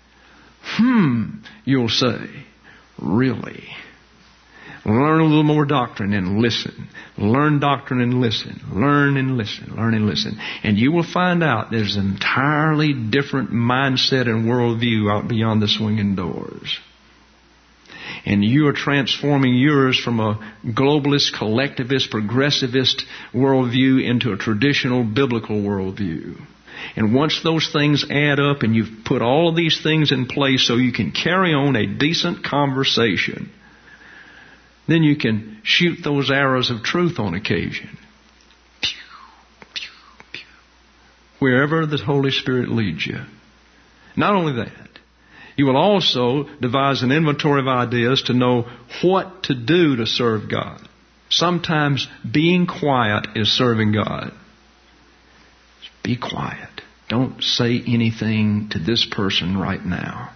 [SPEAKER 3] You'll say, really? Learn a little more doctrine and listen. Learn doctrine and listen. Learn and listen. Learn and listen. And you will find out there's an entirely different mindset and worldview out beyond the swinging doors. And you are transforming yours from a globalist, collectivist, progressivist worldview into a traditional biblical worldview. And once those things add up and you've put all of these things in place so you can carry on a decent conversation, then you can shoot those arrows of truth on occasion. Pew, pew, pew. Wherever the Holy Spirit leads you. Not only that, you will also devise an inventory of ideas to know what to do to serve God. Sometimes being quiet is serving God. Just be quiet. Don't say anything to this person right now.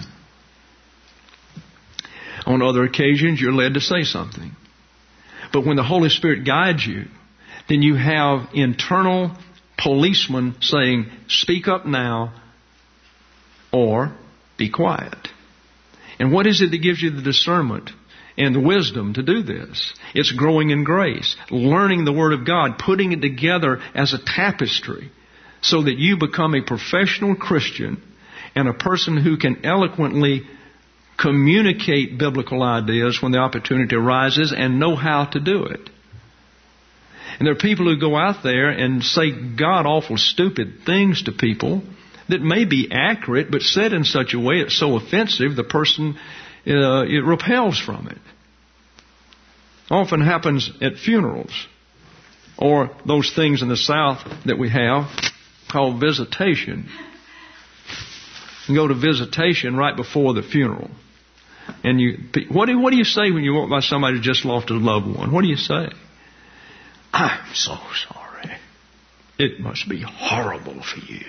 [SPEAKER 3] On other occasions, you're led to say something. But when the Holy Spirit guides you, then you have internal policemen saying, speak up now, or be quiet. And what is it that gives you the discernment and the wisdom to do this? It's growing in grace, learning the Word of God, putting it together as a tapestry so that you become a professional Christian and a person who can eloquently communicate biblical ideas when the opportunity arises and know how to do it. And there are people who go out there and say God-awful stupid things to people that may be accurate, but said in such a way it's so offensive the person it repels from it. Often happens at funerals or those things in the South that we have called visitation. You go to visitation right before the funeral. And what do you say when you walk by somebody who just lost a loved one? What do you say? I'm so sorry. It must be horrible for you.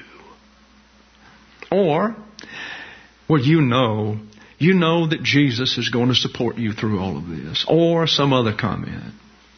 [SPEAKER 3] Or, well, you know that Jesus is going to support you through all of this. Or some other comment.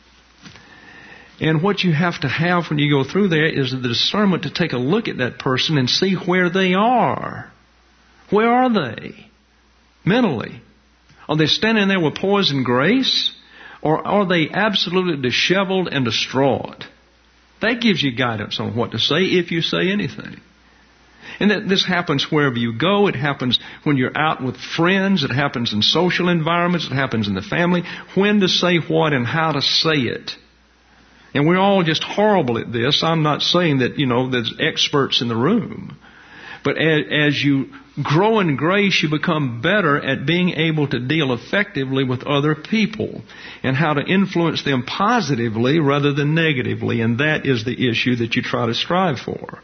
[SPEAKER 3] And what you have to have when you go through there is the discernment to take a look at that person and see where they are. Where are they? Mentally. Are they standing there with poise and grace? Or are they absolutely disheveled and distraught? That gives you guidance on what to say if you say anything. And this happens wherever you go. It happens when you're out with friends. It happens in social environments. It happens in the family. When to say what and how to say it. And we're all just horrible at this. I'm not saying that, there's experts in the room. But as you grow in grace, you become better at being able to deal effectively with other people and how to influence them positively rather than negatively. And that is the issue that you try to strive for.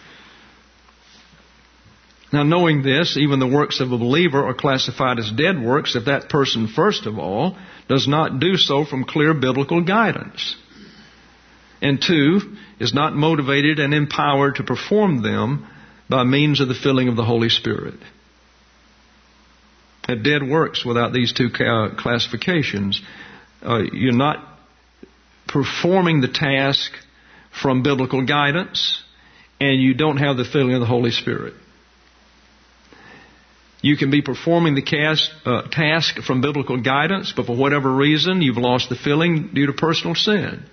[SPEAKER 3] Now, knowing this, even the works of a believer are classified as dead works if that person, first of all, does not do so from clear biblical guidance. And two, is not motivated and empowered to perform them by means of the filling of the Holy Spirit. At dead works without these two classifications, you're not performing the task from biblical guidance, and you don't have the filling of the Holy Spirit. You can be performing the task from biblical guidance, but for whatever reason, you've lost the feeling due to personal sin.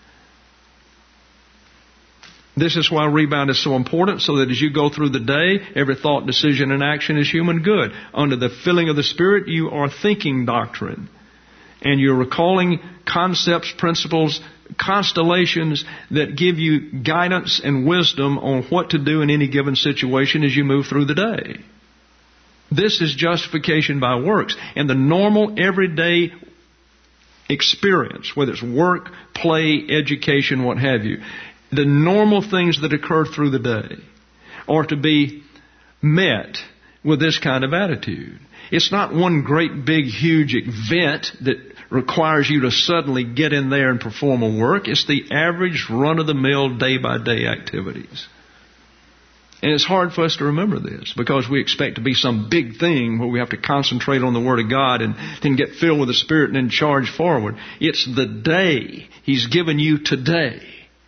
[SPEAKER 3] This is why rebound is so important, so that as you go through the day, every thought, decision, and action is human good. Under the filling of the Spirit, you are thinking doctrine. And you're recalling concepts, principles, constellations that give you guidance and wisdom on what to do in any given situation as you move through the day. This is justification by works. And the normal, everyday experience, whether it's work, play, education, what have you, the normal things that occur through the day are to be met with this kind of attitude. It's not one great big huge event that requires you to suddenly get in there and perform a work. It's the average run-of-the-mill day-by-day activities. And it's hard for us to remember this because we expect to be some big thing where we have to concentrate on the Word of God and then get filled with the Spirit and then charge forward. It's the day He's given you today.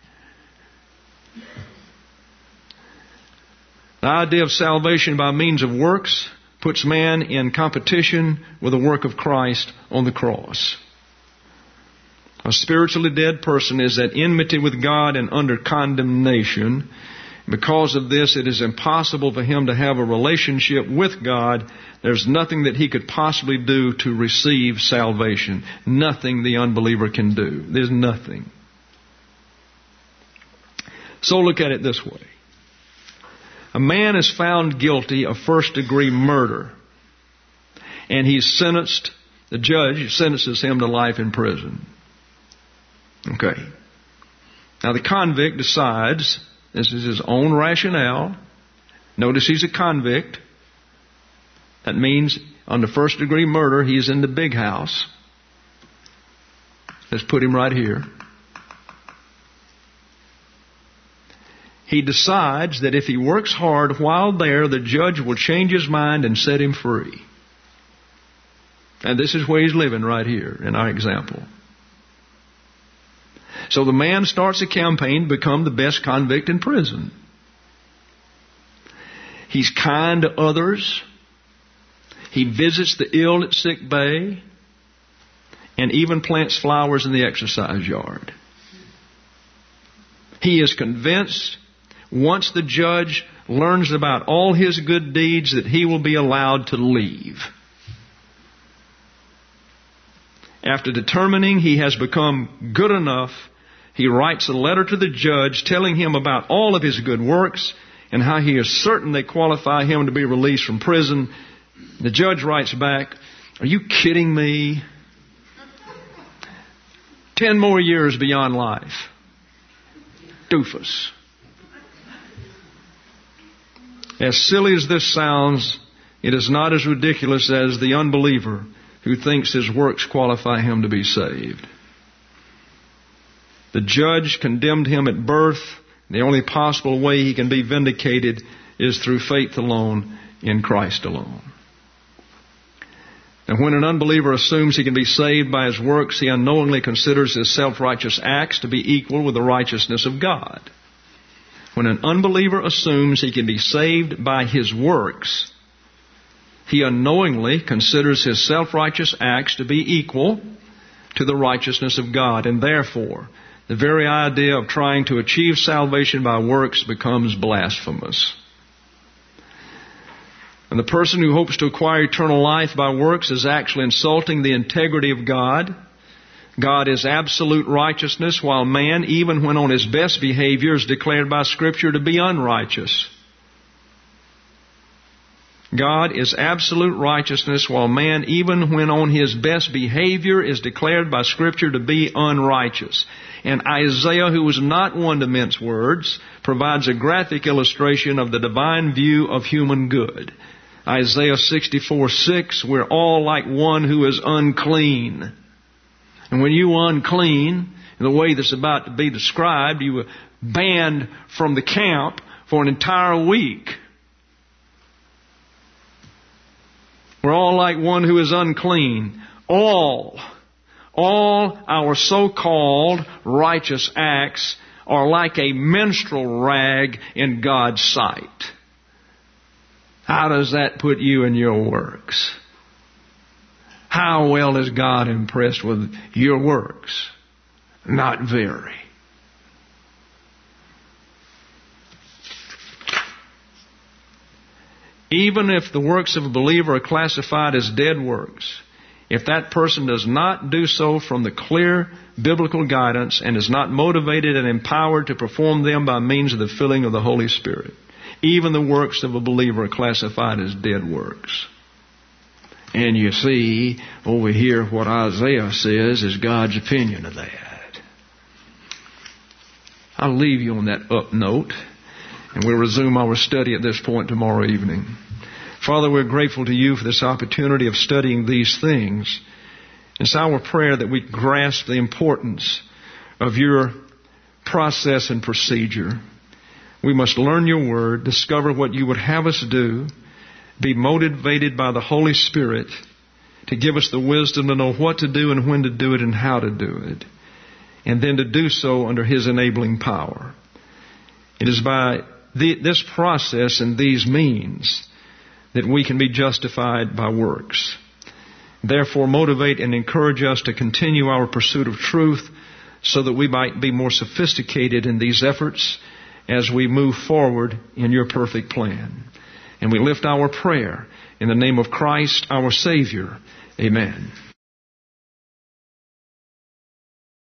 [SPEAKER 3] The idea of salvation by means of works puts man in competition with the work of Christ on the cross. A spiritually dead person is at enmity with God and under condemnation. Because of this, it is impossible for him to have a relationship with God. There's nothing that he could possibly do to receive salvation. Nothing the unbeliever can do. There's nothing. So look at it this way. A man is found guilty of first-degree murder, and he's sentenced, the judge sentences him to life in prison. Okay. Now the convict decides, this is his own rationale. Notice he's a convict. That means under first-degree murder, he's in the big house. Let's put him right here. He decides that if he works hard while there, the judge will change his mind and set him free. And this is where he's living right here in our example. So the man starts a campaign to become the best convict in prison. He's kind to others. He visits the ill at sick bay and even plants flowers in the exercise yard. He is convinced once the judge learns about all his good deeds that he will be allowed to leave. After determining he has become good enough, he writes a letter to the judge telling him about all of his good works and how he is certain they qualify him to be released from prison. The judge writes back, "Are you kidding me? 10 more years beyond life. Doofus." As silly as this sounds, it is not as ridiculous as the unbeliever who thinks his works qualify him to be saved. The judge condemned him at birth. The only possible way he can be vindicated is through faith alone in Christ alone. And when an unbeliever assumes he can be saved by his works, he unknowingly considers his self-righteous acts to be equal with the righteousness of God. When an unbeliever assumes he can be saved by his works, he unknowingly considers his self-righteous acts to be equal to the righteousness of God. And therefore, the very idea of trying to achieve salvation by works becomes blasphemous. And the person who hopes to acquire eternal life by works is actually insulting the integrity of God. God is absolute righteousness, while man, even when on his best behavior, is declared by Scripture to be unrighteous. God is absolute righteousness, while man, even when on his best behavior, is declared by Scripture to be unrighteous. And Isaiah, who was not one to mince words, provides a graphic illustration of the divine view of human good. Isaiah 64:6, we're all like one who is unclean. And when you were unclean, in the way that's about to be described, you were banned from the camp for an entire week. We're all like one who is unclean. All our so-called righteous acts are like a menstrual rag in God's sight. How does that put you in your works? How well is God impressed with your works? Not very. Even if the works of a believer are classified as dead works, if that person does not do so from the clear biblical guidance and is not motivated and empowered to perform them by means of the filling of the Holy Spirit, even the works of a believer are classified as dead works. And you see over here what Isaiah says is God's opinion of that. I'll leave you on that up note, and we'll resume our study at this point tomorrow evening. Father, we're grateful to you for this opportunity of studying these things. It's our prayer that we grasp the importance of your process and procedure. We must learn your word, discover what you would have us do, be motivated by the Holy Spirit to give us the wisdom to know what to do and when to do it and how to do it, and then to do so under His enabling power. It is by this process and these means that we can be justified by works. Therefore, motivate and encourage us to continue our pursuit of truth so that we might be more sophisticated in these efforts as we move forward in your perfect plan. And we lift our prayer in the name of Christ, our Savior. Amen.